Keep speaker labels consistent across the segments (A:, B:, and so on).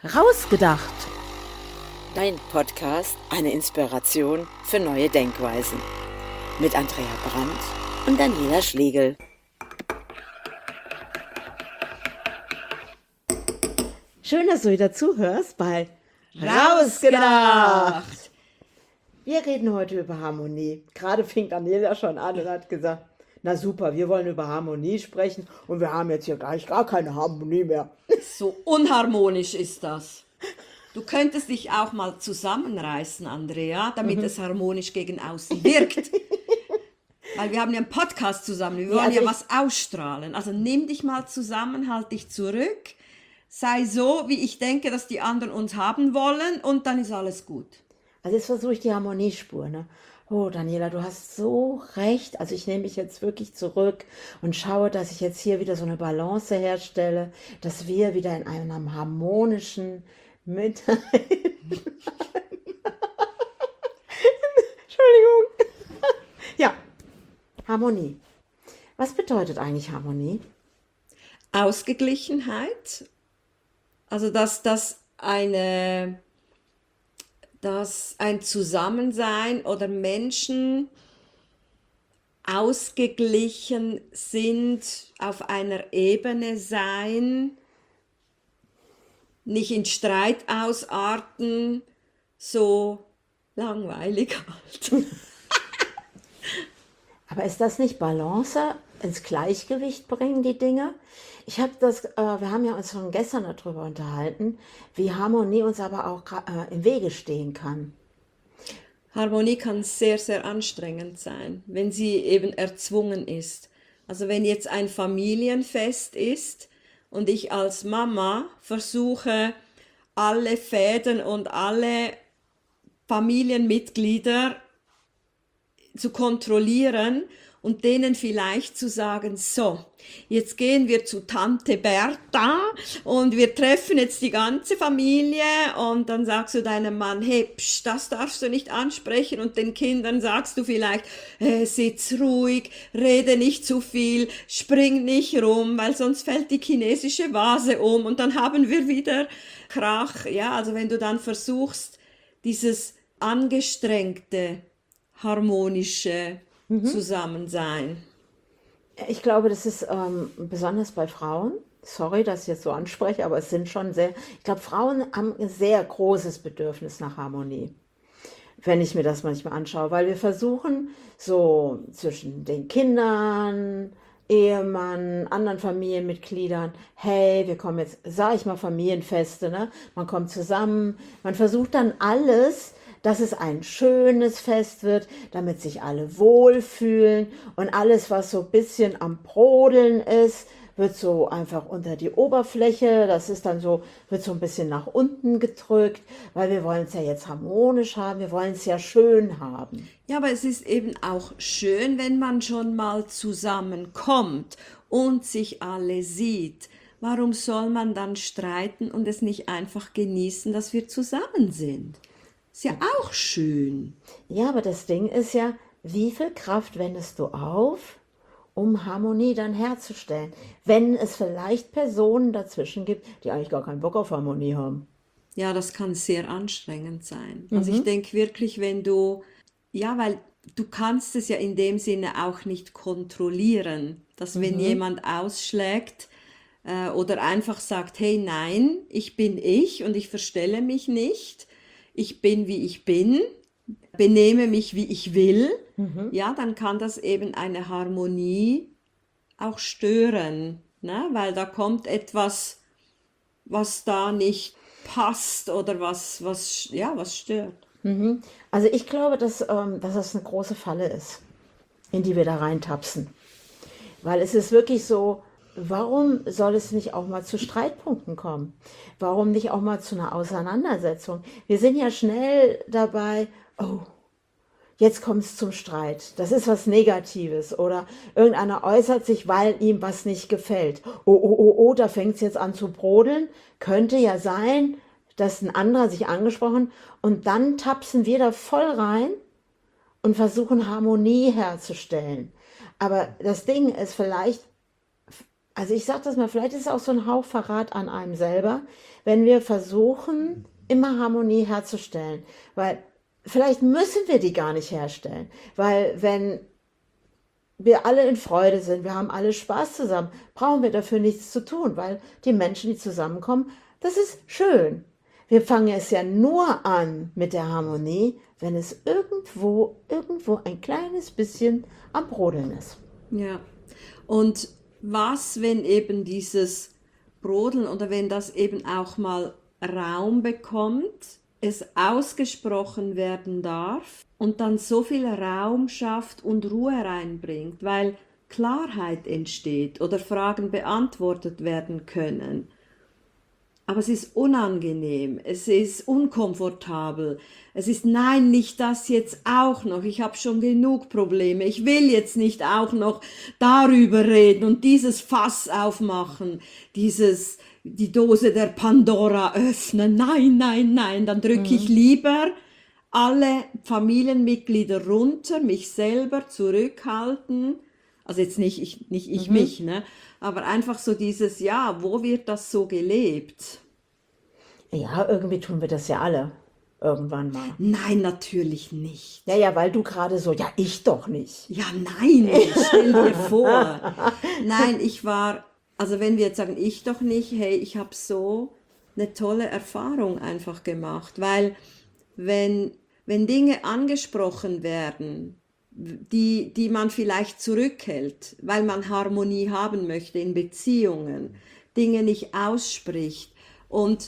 A: Rausgedacht.
B: Dein Podcast, eine Inspiration für neue Denkweisen. Mit Andrea Brandt und Daniela Schlegel.
A: Schön, dass du wieder zuhörst bei Rausgedacht. Wir reden heute über Harmonie. Gerade fing Daniela schon an und hat gesagt, na super, wir wollen über Harmonie sprechen und wir haben jetzt hier gleich gar keine Harmonie mehr.
C: So unharmonisch ist das. Du könntest dich auch mal zusammenreißen, Andrea, damit es harmonisch gegen außen wirkt. Weil wir haben ja einen Podcast zusammen, wir wollen ja was ausstrahlen. Also nimm dich mal zusammen, halt dich zurück, sei so, wie ich denke, dass die anderen uns haben wollen und dann ist alles gut.
A: Also jetzt versuche ich die Harmoniespur, ne? Oh, Daniela, du hast so recht. Also ich nehme mich jetzt wirklich zurück und schaue, dass ich jetzt hier wieder so eine Balance herstelle, dass wir wieder in einem harmonischen Entschuldigung. Ja, Harmonie. Was bedeutet eigentlich Harmonie?
C: Ausgeglichenheit, also dass ein Zusammensein oder Menschen ausgeglichen sind, auf einer Ebene sein, nicht in Streit ausarten, so langweilig halt.
A: Aber ist das nicht Balance, ins Gleichgewicht bringen, die Dinge? Wir haben ja uns schon gestern darüber unterhalten, wie Harmonie uns aber auch im Wege stehen kann.
C: Harmonie kann sehr, sehr anstrengend sein, wenn sie eben erzwungen ist. Also wenn jetzt ein Familienfest ist und ich als Mama versuche, alle Fäden und alle Familienmitglieder zu kontrollieren und denen vielleicht zu sagen, so, jetzt gehen wir zu Tante Bertha und wir treffen jetzt die ganze Familie und dann sagst du deinem Mann, hey, psch, das darfst du nicht ansprechen und den Kindern sagst du vielleicht, sitz ruhig, rede nicht zu viel, spring nicht rum, weil sonst fällt die chinesische Vase um und dann haben wir wieder Krach. Ja, also wenn du dann versuchst, dieses angestrengte, harmonische Zusammensein.
A: Ich glaube, das ist besonders bei Frauen, sorry, dass ich jetzt so anspreche, aber es sind schon ich glaube, Frauen haben ein sehr großes Bedürfnis nach Harmonie, wenn ich mir das manchmal anschaue, weil wir versuchen, so zwischen den Kindern, Ehemann, anderen Familienmitgliedern, hey, wir kommen jetzt, sag ich mal, Familienfeste, ne? Man kommt zusammen, man versucht dann alles, dass es ein schönes Fest wird, damit sich alle wohlfühlen und alles, was so ein bisschen am Brodeln ist, wird so einfach unter die Oberfläche, das ist dann so, wird so ein bisschen nach unten gedrückt, weil wir wollen es ja jetzt harmonisch haben, wir wollen es ja schön haben.
C: Ja, aber es ist eben auch schön, wenn man schon mal zusammenkommt und sich alle sieht. Warum soll man dann streiten und es nicht einfach genießen, dass wir zusammen sind? Ist ja auch schön.
A: Ja, aber das Ding ist ja, wie viel Kraft wendest du auf, um Harmonie dann herzustellen, wenn es vielleicht Personen dazwischen gibt, die eigentlich gar keinen Bock auf Harmonie haben.
C: Ja, das kann sehr anstrengend sein. Also ich denke wirklich, weil du kannst es ja in dem Sinne auch nicht kontrollieren, dass wenn jemand ausschlägt oder einfach sagt, hey, nein, ich bin ich und ich verstelle mich nicht, ich bin, wie ich bin, benehme mich, wie ich will, ja, dann kann das eben eine Harmonie auch stören, ne? Weil da kommt etwas, was da nicht passt oder was stört.
A: Also ich glaube, dass das eine große Falle ist, in die wir da reintapsen. Weil es ist wirklich so, warum soll es nicht auch mal zu Streitpunkten kommen? Warum nicht auch mal zu einer Auseinandersetzung? Wir sind ja schnell dabei, oh, jetzt kommt es zum Streit. Das ist was Negatives. Oder irgendeiner äußert sich, weil ihm was nicht gefällt. Oh, da fängt es jetzt an zu brodeln. Könnte ja sein, dass ein anderer sich angesprochen und dann tapsen wir da voll rein und versuchen Harmonie herzustellen. Aber das Ding ist, vielleicht Also ich sage das mal, vielleicht ist es auch so ein Hauch Verrat an einem selber, wenn wir versuchen, immer Harmonie herzustellen. Weil vielleicht müssen wir die gar nicht herstellen. Weil wenn wir alle in Freude sind, wir haben alle Spaß zusammen, brauchen wir dafür nichts zu tun, weil die Menschen, die zusammenkommen, das ist schön. Wir fangen es ja nur an mit der Harmonie, wenn es irgendwo ein kleines bisschen am Brodeln ist.
C: Ja. Und was, wenn eben dieses Brodeln oder wenn das eben auch mal Raum bekommt, es ausgesprochen werden darf und dann so viel Raum schafft und Ruhe reinbringt, weil Klarheit entsteht oder Fragen beantwortet werden können. Aber es ist unangenehm, es ist unkomfortabel, es ist nein, nicht das jetzt auch noch, ich habe schon genug Probleme, ich will jetzt nicht auch noch darüber reden und dieses Fass aufmachen, die Dose der Pandora öffnen, nein, nein, nein, dann drücke ich lieber alle Familienmitglieder runter, mich selber zurückhalten, also jetzt nicht ich mich, ne? Aber einfach so dieses, ja, wo wird das so gelebt?
A: Ja, irgendwie tun wir das ja alle irgendwann mal.
C: Nein, natürlich nicht.
A: Ja, ja, weil du gerade so, ja, ich doch nicht.
C: Ja, nein, stell dir vor. Nein, also wenn wir jetzt sagen, ich doch nicht, hey, ich habe so eine tolle Erfahrung einfach gemacht, weil wenn Dinge angesprochen werden, die man vielleicht zurückhält, weil man Harmonie haben möchte in Beziehungen, Dinge nicht ausspricht und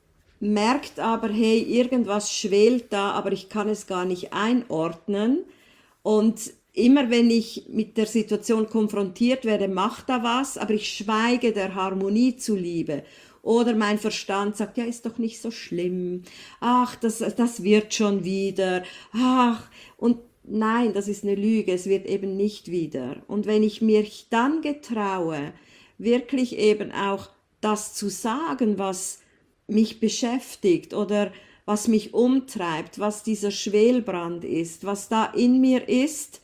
C: merkt aber, hey, irgendwas schwelt da, aber ich kann es gar nicht einordnen. Und immer wenn ich mit der Situation konfrontiert werde, macht da was, aber ich schweige der Harmonie zuliebe. Oder mein Verstand sagt, ja, ist doch nicht so schlimm. Ach, das wird schon wieder. Ach, und nein, das ist eine Lüge, es wird eben nicht wieder. Und wenn ich mich dann getraue, wirklich eben auch das zu sagen, was mich beschäftigt oder was mich umtreibt, was dieser Schwelbrand ist, was da in mir ist,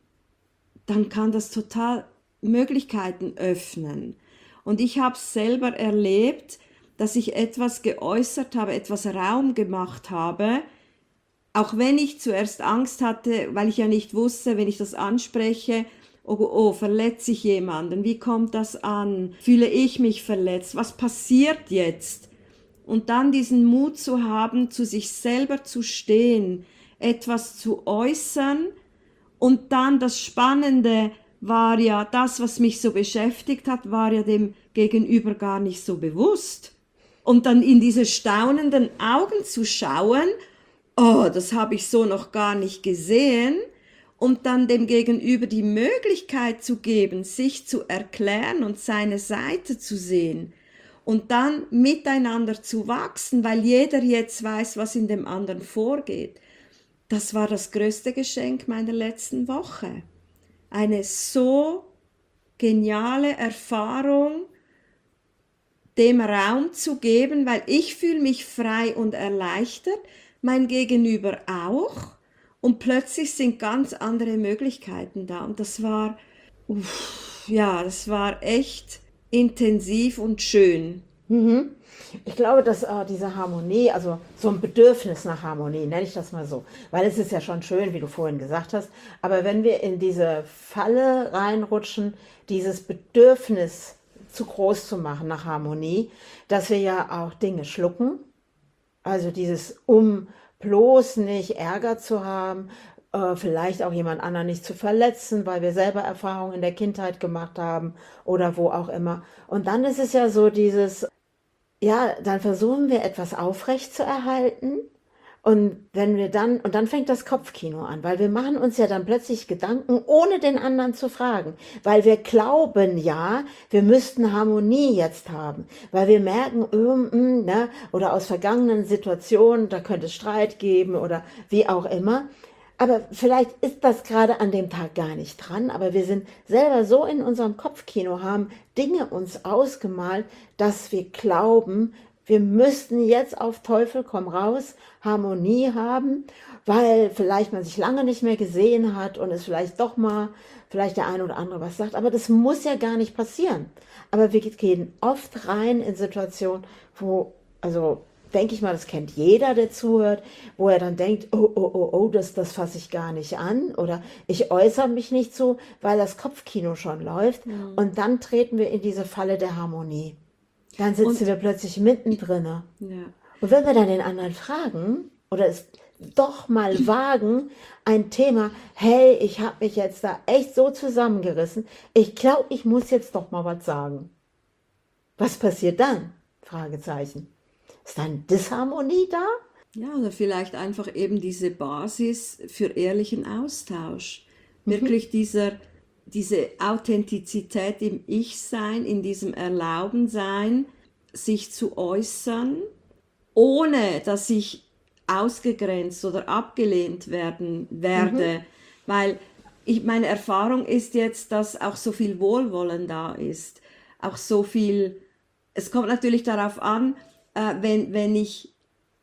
C: dann kann das total Möglichkeiten öffnen. Und ich habe es selber erlebt, dass ich etwas geäußert habe, etwas Raum gemacht habe, auch wenn ich zuerst Angst hatte, weil ich ja nicht wusste, wenn ich das anspreche, oh, verletze ich jemanden, wie kommt das an, fühle ich mich verletzt, was passiert jetzt? Und dann diesen Mut zu haben, zu sich selber zu stehen, etwas zu äußern. Und dann das Spannende war ja, das, was mich so beschäftigt hat, war ja dem Gegenüber gar nicht so bewusst. Und dann in diese staunenden Augen zu schauen, oh, das habe ich so noch gar nicht gesehen. Und dann dem Gegenüber die Möglichkeit zu geben, sich zu erklären und seine Seite zu sehen. Und dann miteinander zu wachsen, weil jeder jetzt weiß, was in dem anderen vorgeht. Das war das größte Geschenk meiner letzten Woche. Eine so geniale Erfahrung, dem Raum zu geben, weil ich fühle mich frei und erleichtert, mein Gegenüber auch. Und plötzlich sind ganz andere Möglichkeiten da. Und das war, das war echt intensiv und schön.
A: Ich glaube, dass diese Harmonie, also so ein Bedürfnis nach Harmonie, nenne ich das mal so, weil es ist ja schon schön, wie du vorhin gesagt hast, aber wenn wir in diese Falle reinrutschen, dieses Bedürfnis zu groß zu machen nach Harmonie, dass wir ja auch Dinge schlucken, also um bloß nicht Ärger zu haben, vielleicht auch jemand anderen nicht zu verletzen, weil wir selber Erfahrungen in der Kindheit gemacht haben oder wo auch immer. Und dann ist es ja so ja, dann versuchen wir etwas aufrecht zu erhalten und dann fängt das Kopfkino an, weil wir machen uns ja dann plötzlich Gedanken, ohne den anderen zu fragen, weil wir glauben ja, wir müssten Harmonie jetzt haben, weil wir merken, ne, oder aus vergangenen Situationen, da könnte es Streit geben oder wie auch immer. Aber vielleicht ist das gerade an dem Tag gar nicht dran, aber wir sind selber so in unserem Kopfkino, haben Dinge uns ausgemalt, dass wir glauben, wir müssten jetzt auf Teufel komm raus Harmonie haben, weil vielleicht man sich lange nicht mehr gesehen hat und es vielleicht doch mal, vielleicht der eine oder andere was sagt, aber das muss ja gar nicht passieren. Aber wir gehen oft rein in Situationen, wo, also denke ich mal, das kennt jeder, der zuhört, wo er dann denkt, oh, das fasse ich gar nicht an oder ich äußere mich nicht so, weil das Kopfkino schon läuft und dann treten wir in diese Falle der Harmonie. Dann sitzen wir plötzlich mittendrin.
C: Ja.
A: Und wenn wir dann den anderen fragen oder es doch mal wagen, ein Thema, hey, ich habe mich jetzt da echt so zusammengerissen, ich glaube, ich muss jetzt doch mal was sagen. Was passiert dann? Fragezeichen. Ist dann Disharmonie da?
C: Ja, oder vielleicht einfach eben diese Basis für ehrlichen Austausch. Wirklich diese Authentizität im Ich-Sein, in diesem Erlauben-Sein, sich zu äußern, ohne dass ich ausgegrenzt oder abgelehnt werden werde. Weil meine Erfahrung ist jetzt, dass auch so viel Wohlwollen da ist. Auch so viel, es kommt natürlich darauf an, wenn ich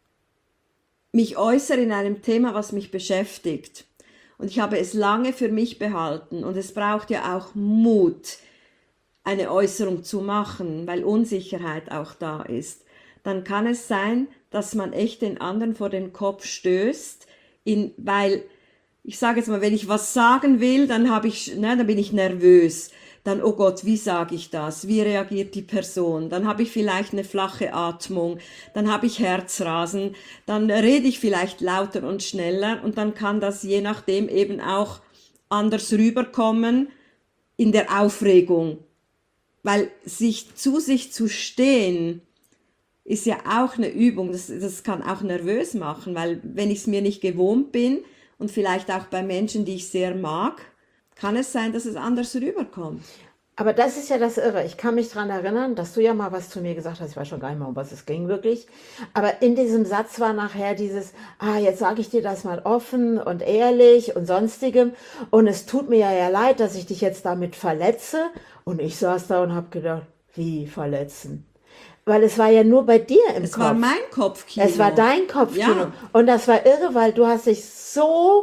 C: mich äußere in einem Thema, was mich beschäftigt. Und ich habe es lange für mich behalten. Und es braucht ja auch Mut, eine Äußerung zu machen, weil Unsicherheit auch da ist. Dann kann es sein, dass man echt den anderen vor den Kopf stößt, weil, ich sage jetzt mal, wenn ich was sagen will, dann bin ich nervös. Dann, oh Gott, wie sage ich das? Wie reagiert die Person? Dann habe ich vielleicht eine flache Atmung, dann habe ich Herzrasen, dann rede ich vielleicht lauter und schneller und dann kann das je nachdem eben auch anders rüberkommen in der Aufregung. Weil zu sich zu stehen, ist ja auch eine Übung, das kann auch nervös machen, weil wenn ich es mir nicht gewohnt bin und vielleicht auch bei Menschen, die ich sehr mag, kann es sein, dass es anders rüberkommt.
A: Aber das ist ja das Irre. Ich kann mich daran erinnern, dass du ja mal was zu mir gesagt hast. Ich weiß schon gar nicht mehr, um was es ging wirklich. Aber in diesem Satz war nachher dieses, jetzt sage ich dir das mal offen und ehrlich und sonstigem. Und es tut mir ja leid, dass ich dich jetzt damit verletze. Und ich saß da und habe gedacht, wie verletzen? Weil es war ja nur bei dir im Kopf.
C: Es war mein Kopfkino.
A: Es war dein Kopfkino.
C: Ja.
A: Und das war irre, weil du hast dich so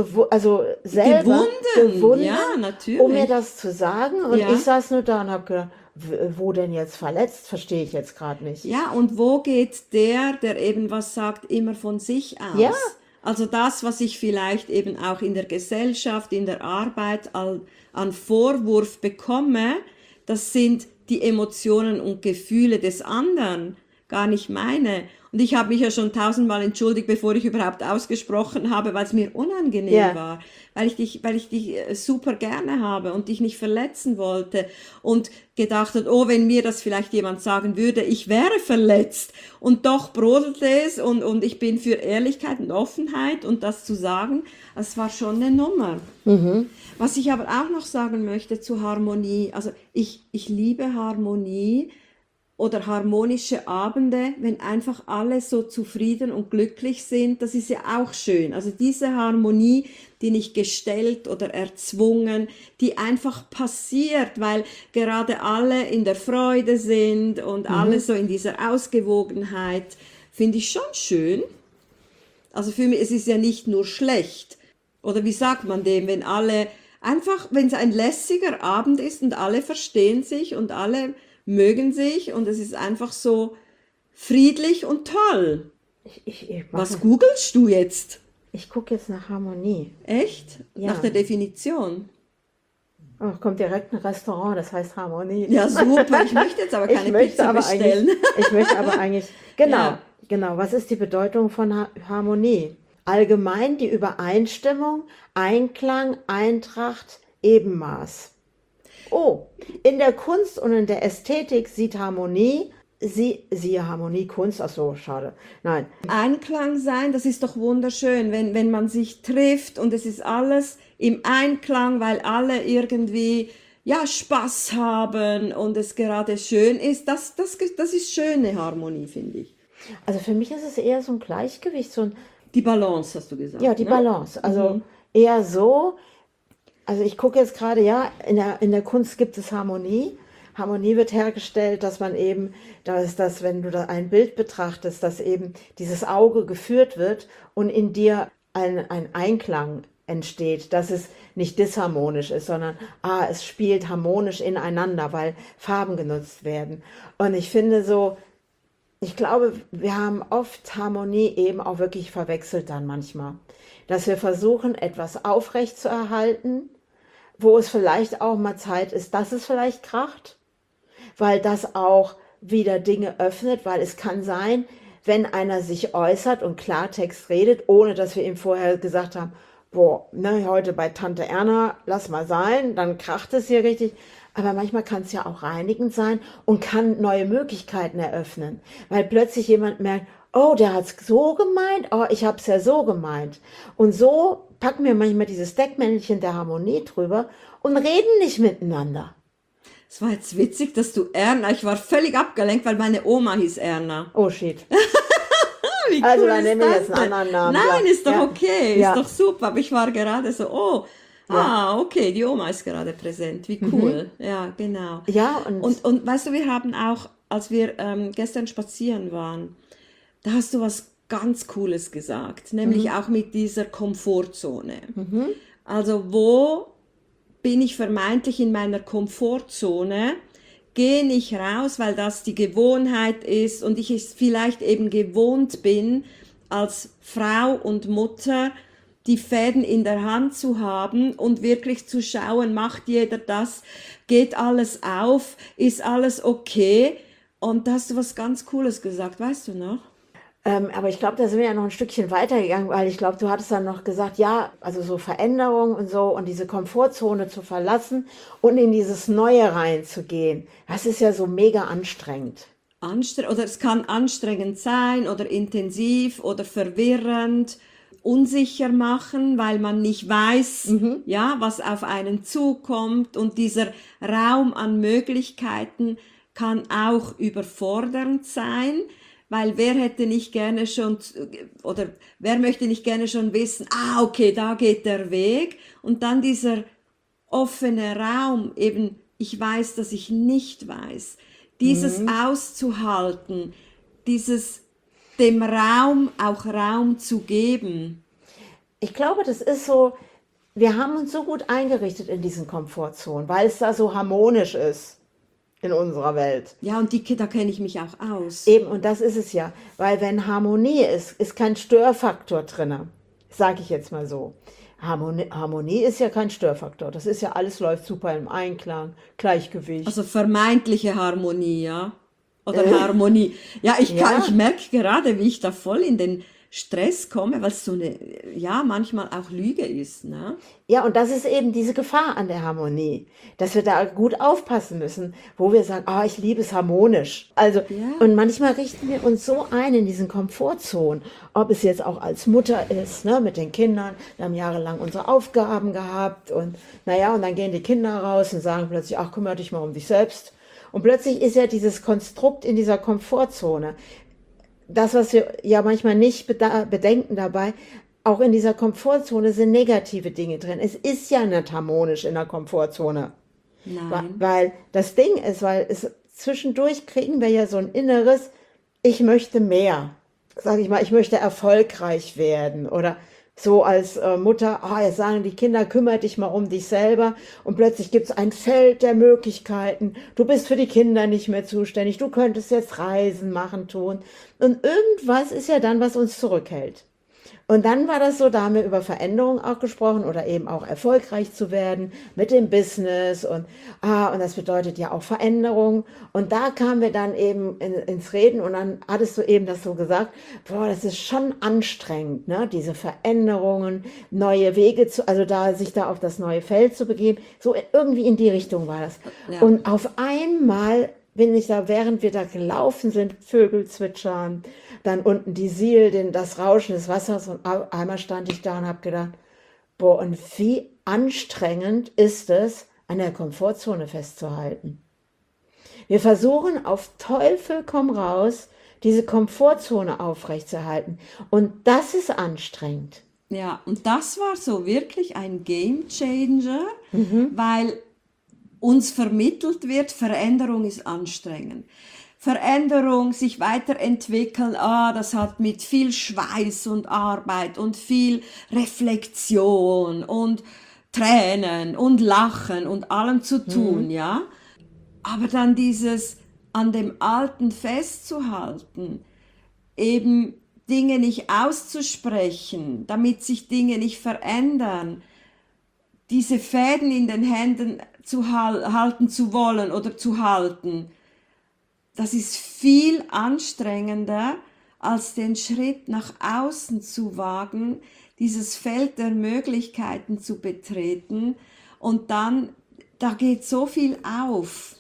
A: selber gewundert,
C: ja, natürlich.
A: um mir das zu sagen. Und
C: Ja.
A: ich saß nur da und habe gedacht, wo denn jetzt verletzt? Verstehe ich jetzt gerade nicht.
C: Ja, und wo geht der eben was sagt, immer von sich aus?
A: Ja.
C: Also das, was ich vielleicht eben auch in der Gesellschaft, in der Arbeit an Vorwurf bekomme, das sind die Emotionen und Gefühle des anderen, gar nicht meine. Und ich habe mich ja schon 1000-mal entschuldigt, bevor ich überhaupt ausgesprochen habe, weil es mir unangenehm war, weil ich dich super gerne habe und dich nicht verletzen wollte und gedacht hat, oh, wenn mir das vielleicht jemand sagen würde, ich wäre verletzt. Und doch brodelte es und ich bin für Ehrlichkeit und Offenheit und das zu sagen, das war schon eine Nummer. Was ich aber auch noch sagen möchte zu Harmonie, also ich liebe Harmonie oder harmonische Abende, wenn einfach alle so zufrieden und glücklich sind, das ist ja auch schön. Also diese Harmonie, die nicht gestellt oder erzwungen, die einfach passiert, weil gerade alle in der Freude sind und alle so in dieser Ausgewogenheit, finde ich schon schön. Also für mich, es ist ja nicht nur schlecht. Oder wie sagt man dem, wenn es ein lässiger Abend ist und alle verstehen sich und alle mögen sich und es ist einfach so friedlich und toll. Was googelst du jetzt?
A: Ich gucke jetzt nach Harmonie.
C: Echt?
A: Ja.
C: Nach der Definition?
A: Oh, kommt direkt ein Restaurant, das heißt Harmonie.
C: Ja, super. Ich möchte jetzt aber keine Pizza bestellen.
A: Ich möchte aber eigentlich, genau. Was ist die Bedeutung von Harmonie? Allgemein die Übereinstimmung, Einklang, Eintracht, Ebenmaß. Oh, in der Kunst und in der Ästhetik sieht Harmonie, siehe Harmonie, Kunst, ach so, schade, nein.
C: Einklang sein, das ist doch wunderschön, wenn man sich trifft und es ist alles im Einklang, weil alle irgendwie Spaß haben und es gerade schön ist. Das ist schöne Harmonie, finde ich.
A: Also für mich ist es eher so ein Gleichgewicht,
C: Die Balance, hast du gesagt.
A: Ja, die Balance, also eher so. Also ich gucke jetzt gerade, in der Kunst gibt es Harmonie. Harmonie wird hergestellt, dass man eben, dass wenn du da ein Bild betrachtest, dass eben dieses Auge geführt wird und in dir ein Einklang entsteht, dass es nicht disharmonisch ist, sondern es spielt harmonisch ineinander, weil Farben genutzt werden. Und ich finde so, ich glaube, wir haben oft Harmonie eben auch wirklich verwechselt dann manchmal, dass wir versuchen, etwas aufrecht zu erhalten, wo es vielleicht auch mal Zeit ist, dass es vielleicht kracht, weil das auch wieder Dinge öffnet, weil es kann sein, wenn einer sich äußert und Klartext redet, ohne dass wir ihm vorher gesagt haben, boah, ne, heute bei Tante Erna, lass mal sein, dann kracht es hier richtig. Aber manchmal kann es ja auch reinigend sein und kann neue Möglichkeiten eröffnen, weil plötzlich jemand merkt, oh, der hat es so gemeint, oh, ich habe es ja so gemeint. Und so packen wir manchmal dieses Deckmäntelchen der Harmonie drüber und reden nicht miteinander.
C: Es war jetzt witzig, dass du Erna, ich war völlig abgelenkt, weil meine Oma hieß Erna.
A: Oh shit.
C: Wie
A: Also
C: cool
A: dann
C: ist
A: nehmen wir
C: das
A: jetzt einen
C: denn?
A: anderen Namen.
C: Nein,
A: Ja.
C: ist doch
A: Ja.
C: okay, ist
A: Ja.
C: doch super. Aber ich war gerade so, okay, die Oma ist gerade präsent. Wie cool. Ja, genau.
A: Ja,
C: Und weißt du, wir haben auch, als wir gestern spazieren waren, da hast du was ganz Cooles gesagt, nämlich auch mit dieser Komfortzone. Also wo bin ich vermeintlich in meiner Komfortzone, gehe nicht raus, weil das die Gewohnheit ist und ich es vielleicht eben gewohnt bin, als Frau und Mutter die Fäden in der Hand zu haben und wirklich zu schauen, macht jeder das, geht alles auf, ist alles okay? Und da hast du was ganz Cooles gesagt, weißt du noch?
A: aber ich glaube, da sind wir ja noch ein Stückchen weitergegangen, weil ich glaube, du hattest dann noch gesagt, ja, also so Veränderungen und so und diese Komfortzone zu verlassen und in dieses Neue reinzugehen, das ist ja so mega anstrengend.
C: Oder es kann anstrengend sein oder intensiv oder verwirrend, unsicher machen, weil man nicht weiß, ja, was auf einen zukommt, und dieser Raum an Möglichkeiten kann auch überfordernd sein, weil wer möchte nicht gerne schon wissen, okay, da geht der Weg, und dann dieser offene Raum, eben, ich weiß, dass ich nicht weiß, dieses auszuhalten, dem Raum auch Raum zu geben.
A: Ich glaube, das ist so, wir haben uns so gut eingerichtet in diesen Komfortzonen, weil es da so harmonisch ist in unserer Welt.
C: Ja, und da kenne ich mich auch aus.
A: Eben, und das ist es ja, weil wenn Harmonie ist kein Störfaktor drin, sage ich jetzt mal so. Harmonie ist ja kein Störfaktor, das ist ja, alles läuft super im Einklang, Gleichgewicht.
C: Also vermeintliche Harmonie, ja? Oder Harmonie. Ja, ich merke gerade, wie ich da voll in den Stress komme, weil es so eine, ja, manchmal auch Lüge ist, ne?
A: Ja, und das ist eben diese Gefahr an der Harmonie, dass wir da gut aufpassen müssen, wo wir sagen, ich liebe es harmonisch. Also, und manchmal richten wir uns so ein in diesen Komfortzonen, ob es jetzt auch als Mutter ist, ne, mit den Kindern. Wir haben jahrelang unsere Aufgaben gehabt und naja, und dann gehen die Kinder raus und sagen plötzlich, kümmere dich mal um dich selbst. Und plötzlich ist ja dieses Konstrukt in dieser Komfortzone. Das, was wir ja manchmal nicht bedenken dabei, auch in dieser Komfortzone sind negative Dinge drin. Es ist ja nicht harmonisch in der Komfortzone.
C: Nein.
A: Weil das Ding ist, zwischendurch kriegen wir ja so ein inneres, ich möchte mehr. Sag ich mal, ich möchte erfolgreich werden oder so als Mutter, jetzt sagen die Kinder, kümmere dich mal um dich selber, und plötzlich gibt es ein Feld der Möglichkeiten, du bist für die Kinder nicht mehr zuständig, du könntest jetzt Reisen machen, tun, und irgendwas ist ja dann, was uns zurückhält. Und dann war das so, da haben wir über Veränderungen auch gesprochen oder eben auch erfolgreich zu werden mit dem Business und das bedeutet ja auch Veränderung. Und da kamen wir dann eben ins Reden, und dann hattest du eben das so gesagt, das ist schon anstrengend, ne? Diese Veränderungen, neue Wege sich da auf das neue Feld zu begeben. So irgendwie in die Richtung war das.
C: Ja.
A: Und auf einmal bin ich da, während wir da gelaufen sind, Vögel zwitschern, dann unten die Siel, das Rauschen des Wassers, und einmal stand ich da und habe gedacht, und wie anstrengend ist es, an der Komfortzone festzuhalten. Wir versuchen auf Teufel komm raus, diese Komfortzone aufrechtzuerhalten, und das ist anstrengend.
C: Ja, und das war so wirklich ein Game Changer, weil uns vermittelt wird, Veränderung ist anstrengend. Veränderung, sich weiterentwickeln, das hat mit viel Schweiß und Arbeit und viel Reflexion und Tränen und Lachen und allem zu tun, ja. Aber dann dieses an dem Alten festzuhalten, eben Dinge nicht auszusprechen, damit sich Dinge nicht verändern, diese Fäden in den Händen zu halten zu wollen oder zu halten, das ist viel anstrengender, als den Schritt nach außen zu wagen, dieses Feld der Möglichkeiten zu betreten und dann, da geht so viel auf.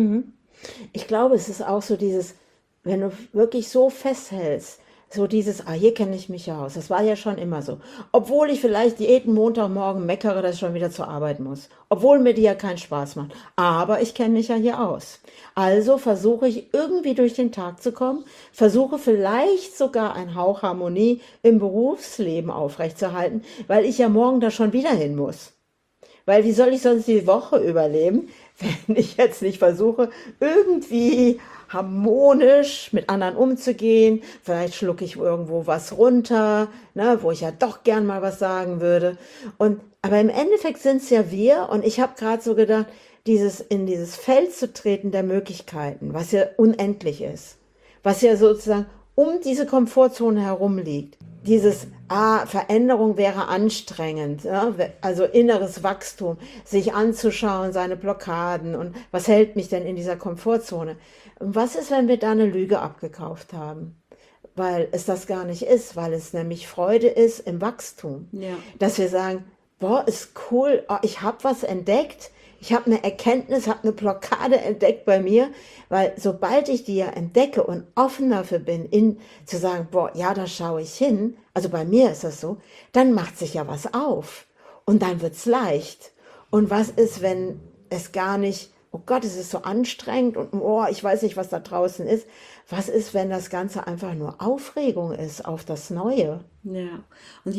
A: Ich glaube, es ist auch so dieses, wenn du wirklich so festhältst, so dieses, hier kenne ich mich ja aus. Das war ja schon immer so. Obwohl ich vielleicht jeden Montagmorgen meckere, dass ich schon wieder zur Arbeit muss. Obwohl mir die ja keinen Spaß macht. Aber ich kenne mich ja hier aus. Also versuche ich irgendwie durch den Tag zu kommen, versuche vielleicht sogar ein Hauch Harmonie im Berufsleben aufrechtzuerhalten, weil ich ja morgen da schon wieder hin muss. Weil wie soll ich sonst die Woche überleben, wenn ich jetzt nicht versuche, irgendwie harmonisch mit anderen umzugehen. Vielleicht schlucke ich irgendwo was runter, ne, wo ich ja doch gern mal was sagen würde. Aber im Endeffekt sind es ja wir. Und ich habe gerade so gedacht, in dieses Feld zu treten der Möglichkeiten, was ja unendlich ist, was ja sozusagen um diese Komfortzone herum liegt. Veränderung wäre anstrengend, ja? Also inneres Wachstum, sich anzuschauen, seine Blockaden und was hält mich denn in dieser Komfortzone? Und was ist, wenn wir da eine Lüge abgekauft haben? Weil es das gar nicht ist, weil es nämlich Freude ist im Wachstum.
C: Ja.
A: Dass wir sagen, boah, ist cool, ich habe was entdeckt, ich habe eine Erkenntnis, habe eine Blockade entdeckt bei mir, weil sobald ich die ja entdecke und offen dafür bin, zu sagen, boah, ja, da schaue ich hin, also bei mir ist das so, dann macht sich ja was auf und dann wird's leicht. Und was ist, wenn es gar nicht, oh Gott, es ist so anstrengend und oh, ich weiß nicht, was da draußen ist. Was ist, wenn das Ganze einfach nur Aufregung ist auf das Neue?
C: Ja, und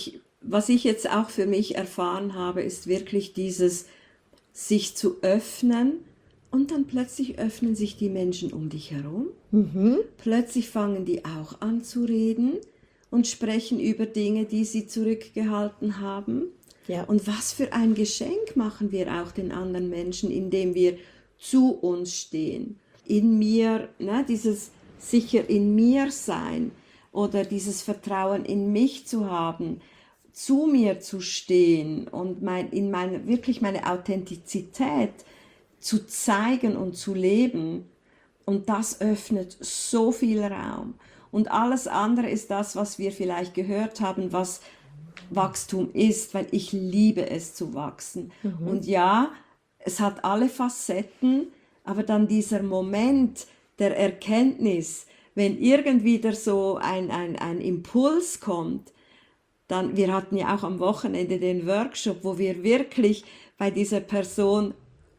C: was ich jetzt auch für mich erfahren habe, ist wirklich dieses sich zu öffnen und dann plötzlich öffnen sich die Menschen um dich herum. Plötzlich fangen die auch an zu reden und sprechen über Dinge, die sie zurückgehalten haben.
A: Ja.
C: Und was für ein Geschenk machen wir auch den anderen Menschen, indem wir zu uns stehen. In mir, ne, dieses sicher in mir sein oder dieses Vertrauen in mich zu haben, zu mir zu stehen und wirklich meine Authentizität zu zeigen und zu leben. Und das öffnet so viel Raum. Und alles andere ist das, was wir vielleicht gehört haben, was Wachstum ist, weil ich liebe es zu wachsen. Und ja, es hat alle Facetten, aber dann dieser Moment der Erkenntnis, wenn irgendwie so ein Impuls kommt, dann, wir hatten ja auch am Wochenende den Workshop, wo wir wirklich bei dieser Person,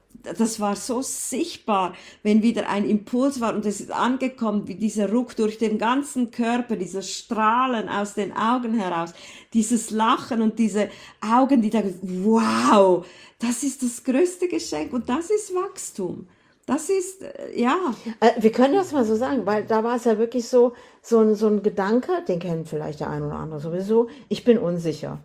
C: das war so sichtbar, wenn wieder ein Impuls war und es ist angekommen, wie dieser Ruck durch den ganzen Körper, dieses Strahlen aus den Augen heraus, dieses Lachen und diese Augen, die da, wow, das ist das größte Geschenk und das ist Wachstum. Das ist, ja.
A: Wir können das mal so sagen, weil da war es ja wirklich so ein Gedanke, den kennen vielleicht der ein oder andere sowieso, ich bin unsicher.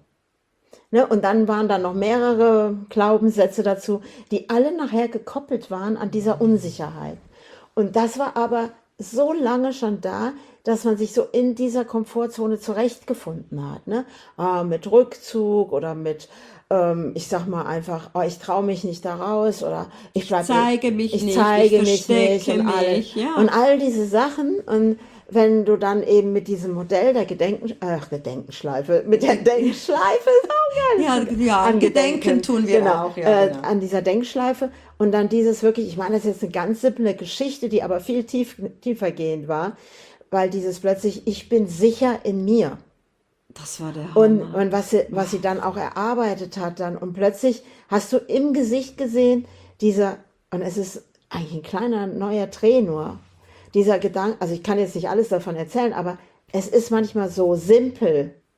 A: Ne? Und dann waren da noch mehrere Glaubenssätze dazu, die alle nachher gekoppelt waren an dieser Unsicherheit. Und das war aber so lange schon da, dass man sich so in dieser Komfortzone zurechtgefunden hat. Ne? Mit Rückzug oder mit, ich sag mal einfach, ich traue mich nicht da raus oder ich
C: zeige mich nicht,
A: ich
C: verstecke
A: und
C: mich, ja.
A: Und all diese Sachen. Und wenn du dann eben mit diesem Modell der Gedenkenschleife, mit der Denkschleife, ist auch geil.
C: Ja,
A: An
C: Gedenken tun wir
A: genau,
C: auch. Ja, genau.
A: An dieser Denkschleife und dann dieses wirklich, ich meine, das ist jetzt eine ganz simple Geschichte, die aber viel tiefergehend war, weil dieses plötzlich, ich bin sicher in mir.
C: Das war der Hammer.
A: Und was sie dann auch erarbeitet hat dann und plötzlich hast du im Gesicht gesehen, und es ist eigentlich ein kleiner neuer Dreh nur, dieser Gedanke, also ich kann jetzt nicht alles davon erzählen, aber es ist manchmal so simpel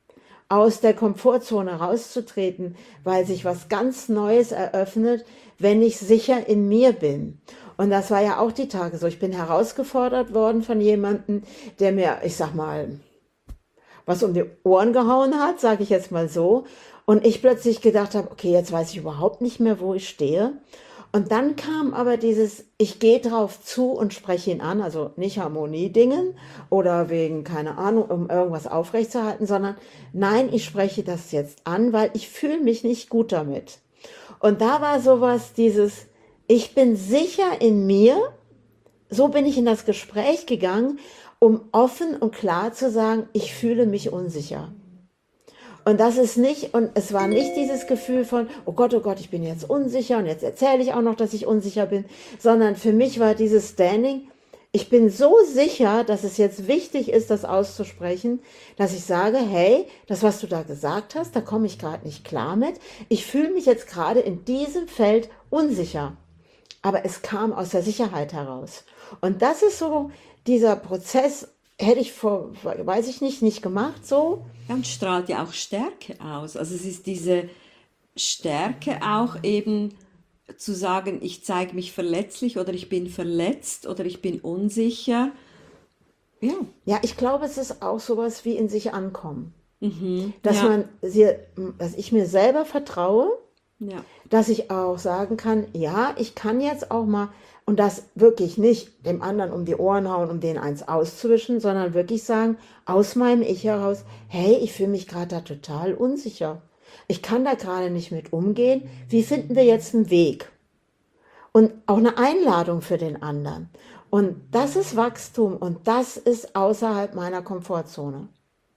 A: aus der Komfortzone rauszutreten, weil sich was ganz Neues eröffnet, wenn ich sicher in mir bin. Und das war ja auch die Tage so. Ich bin herausgefordert worden von jemandem, der mir, ich sag mal, was um die Ohren gehauen hat, sage ich jetzt mal so. Und ich plötzlich gedacht habe, okay, jetzt weiß ich überhaupt nicht mehr, wo ich stehe. Und dann kam aber dieses, ich gehe drauf zu und spreche ihn an, also nicht Harmoniedingen oder wegen, keine Ahnung, um irgendwas aufrechtzuerhalten, sondern nein, ich spreche das jetzt an, weil ich fühle mich nicht gut damit. Und da war sowas, dieses, ich bin sicher in mir, so bin ich in das Gespräch gegangen, um offen und klar zu sagen, ich fühle mich unsicher. Und das ist nicht, und es war nicht dieses Gefühl von, oh Gott, ich bin jetzt unsicher und jetzt erzähle ich auch noch, dass ich unsicher bin, sondern für mich war dieses Standing, ich bin so sicher, dass es jetzt wichtig ist, das auszusprechen, dass ich sage, hey, das, was du da gesagt hast, da komme ich gerade nicht klar mit. Ich fühle mich jetzt gerade in diesem Feld unsicher. Aber es kam aus der Sicherheit heraus. Und das ist so dieser Prozess, hätte ich weiß ich nicht gemacht so.
C: Ja, und strahlt ja auch Stärke aus. Also es ist diese Stärke auch eben zu sagen, ich zeige mich verletzlich oder ich bin verletzt oder ich bin unsicher. Ja.
A: Ja, ich glaube, es ist auch sowas wie in sich ankommen.
C: Ja.
A: Dass ich mir selber vertraue,
C: Ja.
A: dass ich auch sagen kann, ja, ich kann jetzt auch mal, und das wirklich nicht dem anderen um die Ohren hauen, um den eins auszuwischen, sondern wirklich sagen, aus meinem Ich heraus, hey, ich fühle mich gerade da total unsicher. Ich kann da gerade nicht mit umgehen. Wie finden wir jetzt einen Weg? Und auch eine Einladung für den anderen. Und das ist Wachstum und das ist außerhalb meiner Komfortzone.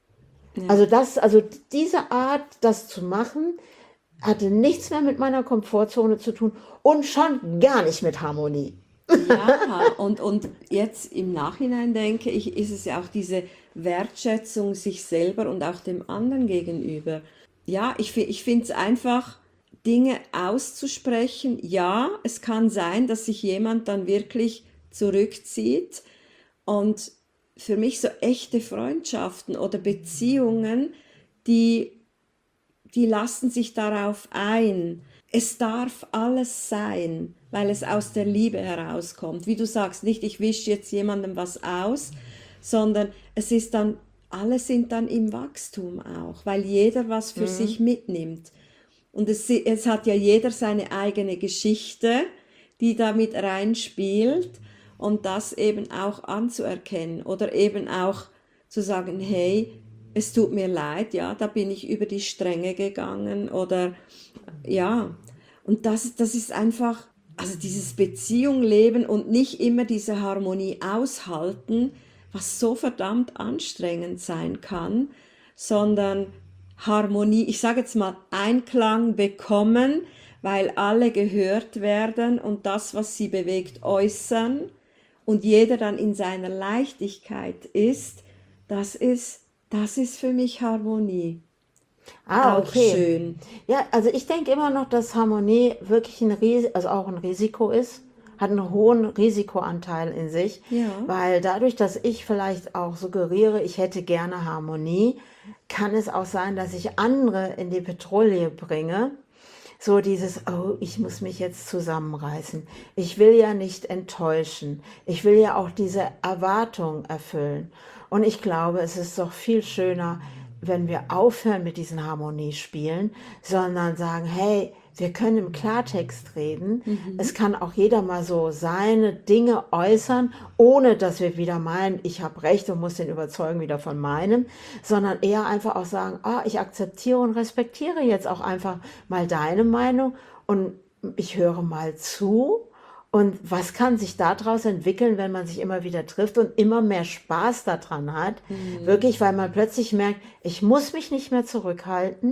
A: Also diese Art, das zu machen, hatte nichts mehr mit meiner Komfortzone zu tun und schon gar nicht mit Harmonie.
C: Ja, und jetzt im Nachhinein denke ich, ist es ja auch diese Wertschätzung sich selber und auch dem anderen gegenüber. Ja, ich finde es einfach, Dinge auszusprechen. Ja, es kann sein, dass sich jemand dann wirklich zurückzieht und für mich so echte Freundschaften oder Beziehungen, die lassen sich darauf ein. Es darf alles sein, weil es aus der Liebe herauskommt. Wie du sagst, nicht ich wische jetzt jemandem was aus, sondern es ist dann, alle sind dann im Wachstum auch, weil jeder was für sich mitnimmt. Und es hat ja jeder seine eigene Geschichte, die da mit reinspielt und das eben auch anzuerkennen oder eben auch zu sagen, hey, es tut mir leid, ja, da bin ich über die Stränge gegangen oder ja, und das ist einfach, also dieses Beziehung leben und nicht immer diese Harmonie aushalten, was so verdammt anstrengend sein kann, sondern Harmonie, ich sage jetzt mal Einklang bekommen, weil alle gehört werden und das, was sie bewegt, äußern und jeder dann in seiner Leichtigkeit ist, das ist für mich Harmonie. Auch
A: Okay.
C: schön.
A: Ja, also ich denke immer noch, dass Harmonie wirklich also auch ein Risiko ist, hat einen hohen Risikoanteil in sich,
C: Ja.
A: weil dadurch, dass ich vielleicht auch suggeriere, ich hätte gerne Harmonie, kann es auch sein, dass ich andere in die Petrouille bringe. So dieses, oh, ich muss mich jetzt zusammenreißen. Ich will ja nicht enttäuschen. Ich will ja auch diese Erwartung erfüllen. Und ich glaube, es ist doch viel schöner, wenn wir aufhören mit diesen Harmoniespielen, sondern sagen, hey, wir können im Klartext reden. Es kann auch jeder mal so seine Dinge äußern, ohne dass wir wieder meinen, ich habe recht und muss den überzeugen wieder von meinem, sondern eher einfach auch sagen, ich akzeptiere und respektiere jetzt auch einfach mal deine Meinung und ich höre mal zu. Und was kann sich daraus entwickeln, wenn man sich immer wieder trifft und immer mehr Spaß daran hat? Wirklich, weil man plötzlich merkt, ich muss mich nicht mehr zurückhalten.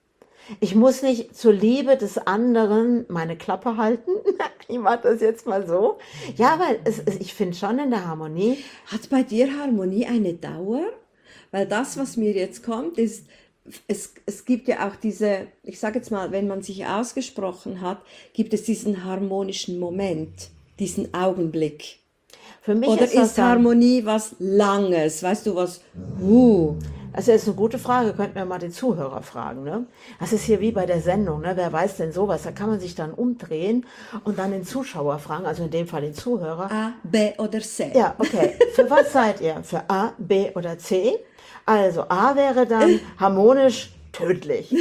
A: Ich muss nicht zur Liebe des anderen meine Klappe halten. Ich mache das jetzt mal so. Ja, weil ich finde schon in der Harmonie,
C: Hat bei dir Harmonie eine Dauer? Weil das, was mir jetzt kommt, ist, es gibt ja auch diese, ich sage jetzt mal, wenn man sich ausgesprochen hat, gibt es diesen harmonischen Moment, diesen Augenblick.
A: für mich
C: Oder
A: ist das
C: ist
A: dann,
C: Harmonie was Langes, weißt du, was,
A: Das ist eine gute Frage, könnten wir mal den Zuhörer fragen. Ne? Das ist hier wie bei der Sendung, ne? Wer weiß denn sowas? Da kann man sich dann umdrehen und dann den Zuschauer fragen, also in dem Fall den Zuhörer.
C: A, B oder C.
A: Ja, okay. Für was seid ihr? Für A, B oder C? Also A wäre dann harmonisch tödlich.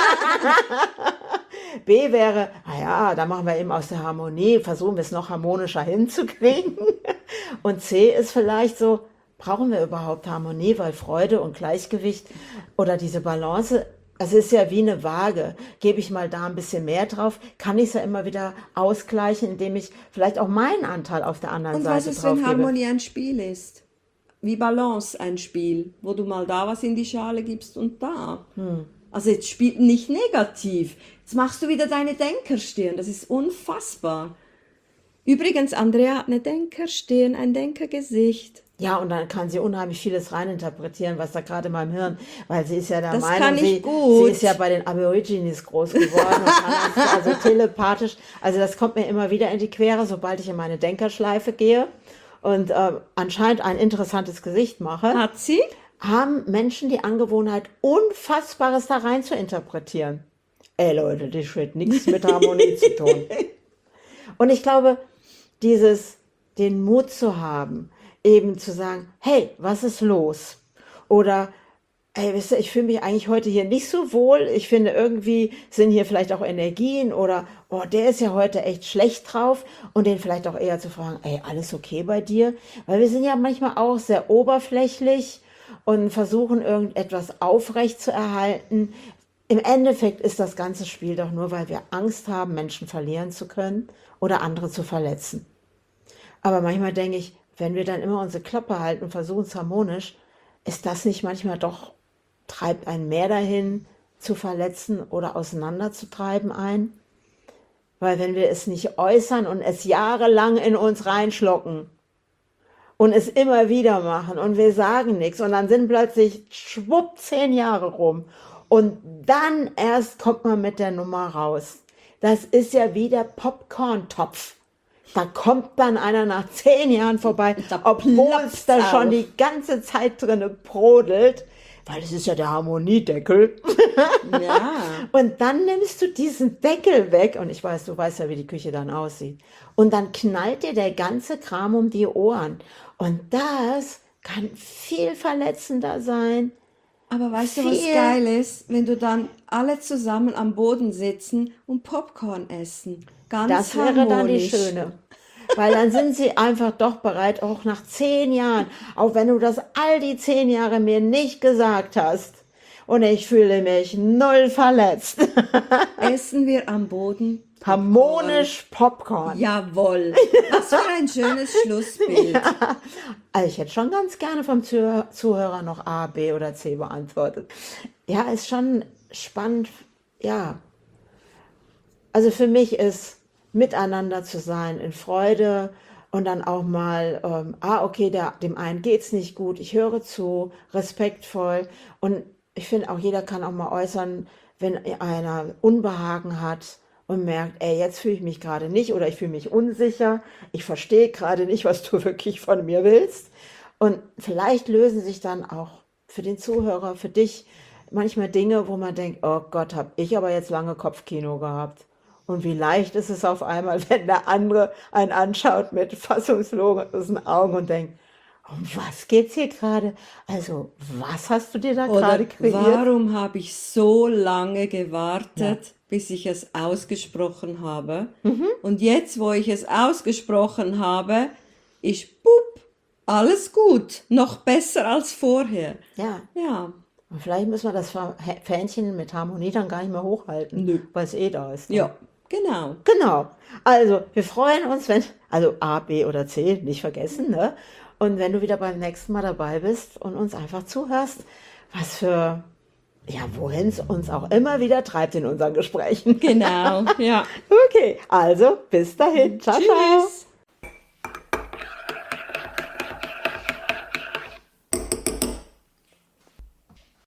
A: B wäre, naja, da machen wir eben aus der Harmonie, versuchen wir es noch harmonischer hinzukriegen. Und C ist vielleicht so, brauchen wir überhaupt Harmonie, weil Freude und Gleichgewicht oder diese Balance, es ist ja wie eine Waage. Gebe ich mal da ein bisschen mehr drauf, kann ich es ja immer wieder ausgleichen, indem ich vielleicht auch meinen Anteil auf der anderen
C: Und
A: Seite
C: was ist,
A: drauf
C: wenn
A: gebe.
C: Harmonie ein Spiel ist? Wie Balance ein Spiel, wo du mal da was in die Schale gibst und da. Also jetzt spielt nicht negativ. Jetzt machst du wieder deine Denkerstirn. Das ist unfassbar. Übrigens, Andrea hat eine Denkerstirn, ein Denkergesicht.
A: Ja, und dann kann sie unheimlich vieles reininterpretieren, was da gerade in meinem Hirn, weil sie ist ja der
C: Das
A: Meinung,
C: kann ich
A: sie
C: gut.
A: ist ja bei den Aborigines groß geworden und kann also telepathisch, also das kommt mir immer wieder in die Quere, sobald ich in meine Denkerschleife gehe und anscheinend ein interessantes Gesicht mache,
C: Hat sie?
A: haben Menschen die Angewohnheit, Unfassbares da rein zu interpretieren. Ey Leute, das hat nichts mit Harmonie zu tun. Und ich glaube, den Mut zu haben, eben zu sagen, hey, was ist los? Oder, hey, wisst ihr, ich fühle mich eigentlich heute hier nicht so wohl. Ich finde, irgendwie sind hier vielleicht auch Energien oder, oh, der ist ja heute echt schlecht drauf. Und den vielleicht auch eher zu fragen, ey, alles okay bei dir? Weil wir sind ja manchmal auch sehr oberflächlich und versuchen, irgendetwas aufrecht zu erhalten. Im Endeffekt ist das ganze Spiel doch nur, weil wir Angst haben, Menschen verlieren zu können oder andere zu verletzen. Aber manchmal denke ich, wenn wir dann immer unsere Klappe halten und versuchen es harmonisch, ist das nicht manchmal doch, treibt einen mehr dahin, zu verletzen oder auseinanderzutreiben ein? Weil wenn wir es nicht äußern und es jahrelang in uns reinschlucken und es immer wieder machen und wir sagen nichts und dann sind plötzlich schwupp 10 Jahre rum und dann erst kommt man mit der Nummer raus. Das ist ja wie der Popcorn-Topf. Da kommt dann einer nach 10 Jahren vorbei, obwohl es da schon die ganze Zeit drin brodelt, weil es ist ja der Harmoniedeckel.
C: Ja.
A: Und dann nimmst du diesen Deckel weg und ich weiß, du weißt ja, wie die Küche dann aussieht. Und dann knallt dir der ganze Kram um die Ohren. Und das kann viel verletzender sein.
C: Aber weißt du, was geil ist? Wenn du dann alle zusammen am Boden sitzen und Popcorn essen. Ganz
A: Das wäre dann die
C: harmonisch.
A: schöne. Weil dann sind sie einfach doch bereit, auch nach 10 Jahren, auch wenn du das all die 10 Jahre mir nicht gesagt hast. Und ich fühle mich null verletzt.
C: Essen wir am Boden.
A: Harmonisch Popcorn.
C: Jawohl. Was für ein schönes Schlussbild.
A: Also ich hätte schon ganz gerne vom Zuhörer noch A, B oder C beantwortet. Ja, ist schon spannend. Ja. Also für mich ist miteinander zu sein in Freude und dann auch mal, okay, dem einen geht's nicht gut, ich höre zu, respektvoll und ich finde auch, jeder kann auch mal äußern, wenn einer Unbehagen hat und merkt, ey, jetzt fühle ich mich gerade nicht oder ich fühle mich unsicher, ich verstehe gerade nicht, was du wirklich von mir willst und vielleicht lösen sich dann auch für den Zuhörer, für dich manchmal Dinge, wo man denkt, oh Gott, habe ich aber jetzt lange Kopfkino gehabt. Und wie leicht ist es auf einmal, wenn der andere einen anschaut mit fassungslosen Augen und denkt, um was geht's hier gerade? Also, was hast du dir da
C: Oder
A: gerade kreiert?
C: warum habe ich so lange gewartet, bis ich es ausgesprochen habe? Und jetzt, wo ich es ausgesprochen habe, ist alles gut, noch besser als vorher.
A: Ja,
C: Ja,
A: und vielleicht müssen wir das Fähnchen mit Harmonie dann gar nicht mehr hochhalten,
C: Nö.
A: weil es eh da ist. Ne?
C: ja, genau.
A: Genau. Also, wir freuen uns, also A, B oder C, nicht vergessen, ne? Und wenn du wieder beim nächsten Mal dabei bist und uns einfach zuhörst, wohin es uns auch immer wieder treibt in unseren Gesprächen.
C: Genau, ja.
A: Okay, also bis dahin. Ciao, ciao.
C: Tschüss.